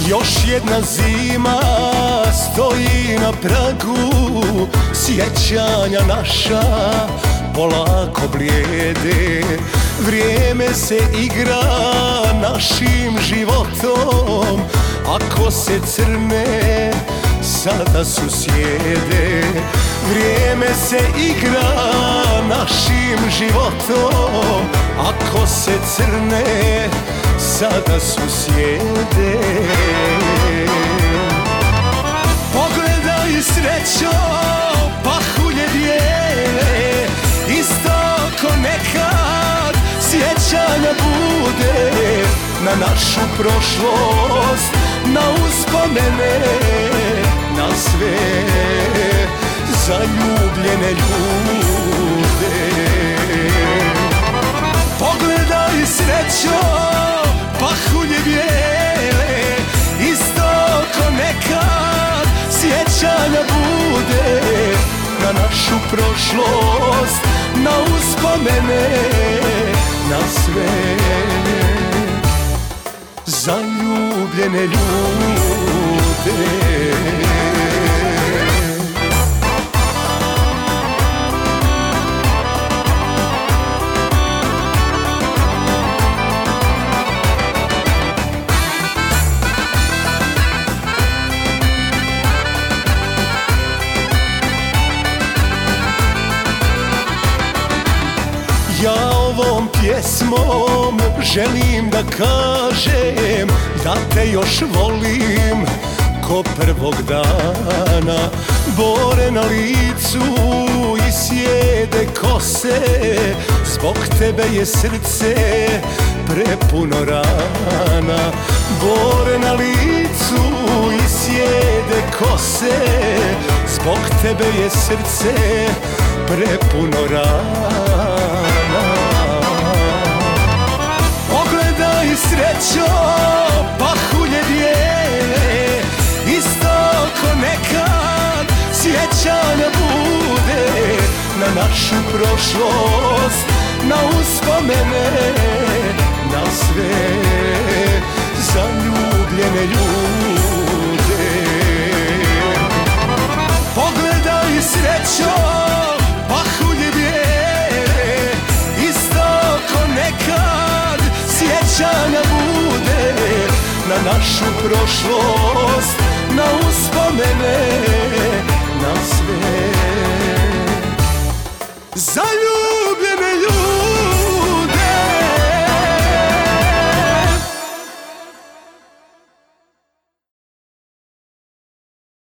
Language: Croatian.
Još jedna zima stoji na pragu, sjećanja naša polako blijede. Vrijeme se igra našim životom, a kose crne sada su sjede. Vrijeme se igra našim životom, a kose crne sada su sjede. Pogledaj srećo, pahulje bijele, isto ko nekad sjećanja bude na našu prošlost, na uspomene, na sve zaljubljene ljude. Pogledaj srećo, pahulje bijele, isto ko nekad sjećanja bude na našu prošlost, na uspomene, na sve zaljubljene ljude. Ja ovom pjesmom želim da kažem da te još volim ko prvog dana. Bore na licu i sjede kose, zbog tebe je srce prepuno rana. Bore na licu i sjede kose, zbog tebe je srce prepuno rana. Pogledaj srećo, pahulje bijele, isto ko nekad sjećanja bude na našu prošlost, na uspomene, na sve zaljubljene ljude. Pogledaj srećo, pahulje bijele, isto ko nekad sjećanja bude na našu prošlost, na uspomene, na sve